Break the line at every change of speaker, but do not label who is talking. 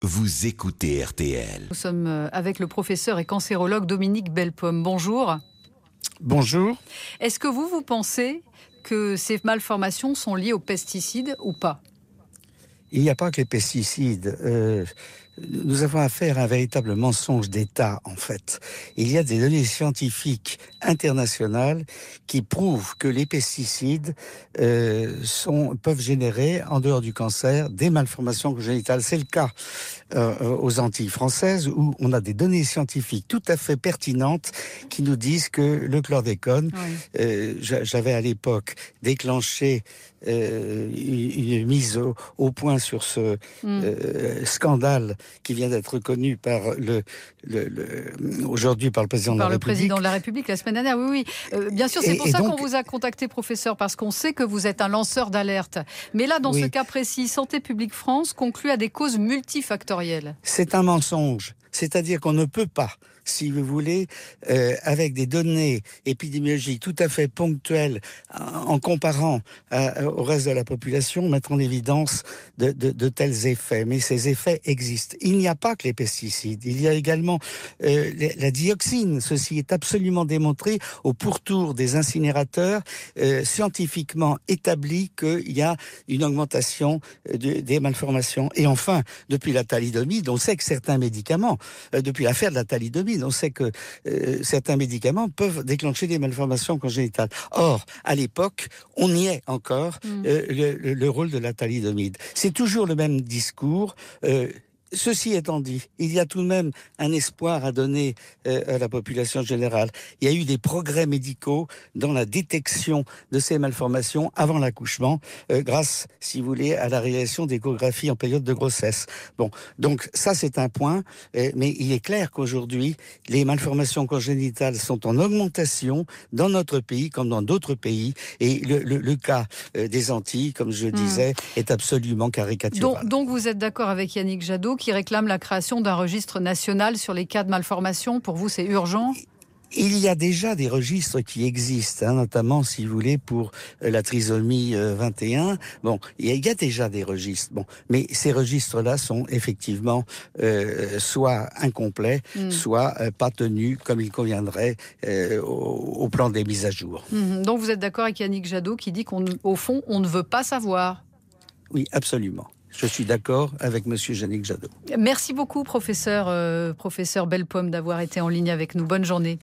Vous écoutez RTL.
Nous sommes avec le professeur et cancérologue Dominique Bellepomme. Bonjour.
Bonjour.
Est-ce que vous pensez que ces malformations sont liées aux pesticides ou pas ?
Il n'y a pas que les pesticides. Nous avons affaire à un véritable mensonge d'État, en fait. Il y a des données scientifiques internationales qui prouvent que les pesticides peuvent générer, en dehors du cancer, des malformations congénitales. C'est le cas aux Antilles françaises, où on a des données scientifiques tout à fait pertinentes qui nous disent que le chlordécone, j'avais à l'époque déclenché une mise au point sur ce scandale qui vient d'être reconnu par aujourd'hui par le président de la République.
Par le président de la République la semaine dernière, oui. Bien sûr, c'est pour ça qu'on vous a contacté, professeur, parce qu'on sait que vous êtes un lanceur d'alerte. Mais là, dans ce cas précis, Santé publique France conclut à des causes multifactorielles.
C'est un mensonge. C'est-à-dire qu'on ne peut pas, si vous voulez, avec des données épidémiologiques tout à fait ponctuelles, en comparant au reste de la population, mettre en évidence de tels effets. Mais ces effets existent. Il n'y a pas que les pesticides. Il y a également la dioxine. Ceci est absolument démontré au pourtour des incinérateurs, scientifiquement établi qu'il y a une augmentation des malformations. Et enfin, depuis la thalidomide, on sait que certains médicaments, depuis l'affaire de la thalidomide, on sait que certains médicaments peuvent déclencher des malformations congénitales. Or, à l'époque, on y est encore, le rôle de la thalidomide. C'est toujours le même discours. Ceci étant dit, il y a tout de même un espoir à donner à la population générale. Il y a eu des progrès médicaux dans la détection de ces malformations avant l'accouchement, grâce, si vous voulez, à la réalisation d'échographies en période de grossesse. Bon, donc ça c'est un point, mais il est clair qu'aujourd'hui, les malformations congénitales sont en augmentation dans notre pays comme dans d'autres pays, et le cas des Antilles, comme je disais, est absolument caricatural.
Donc vous êtes d'accord avec Yannick Jadot qui réclame la création d'un registre national sur les cas de malformation. Pour vous, c'est urgent ?
Il y a déjà des registres qui existent, notamment, si vous voulez, pour la trisomie 21. Bon, il y a déjà des registres. Bon, mais ces registres-là sont effectivement soit incomplets, soit pas tenus comme il conviendrait au plan des mises à jour.
Donc vous êtes d'accord avec Yannick Jadot qui dit qu'au fond, on ne veut pas savoir ?
Oui, absolument. Je suis d'accord avec monsieur Yannick Jadot.
Merci beaucoup, professeur Bellepomme, d'avoir été en ligne avec nous. Bonne journée.